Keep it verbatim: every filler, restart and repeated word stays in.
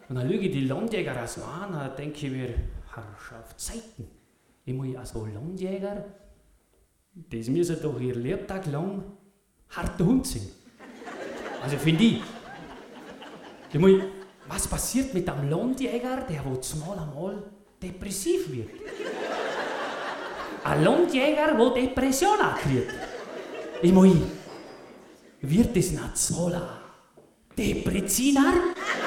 Und dann lüge ich die Landjäger so an, dann denke ich mir, Herrschaft Zeiten, ich muss ja so Landjäger, das müssen doch ihr Lebtag lang harter Hund sein. Also finde ich, ich muss, was passiert mit einem Landjäger, der wo zumal einmal depressiv wird? Ein Landjäger, der Depression kriegt. Ich muss, wird das nicht so ein Depreziner?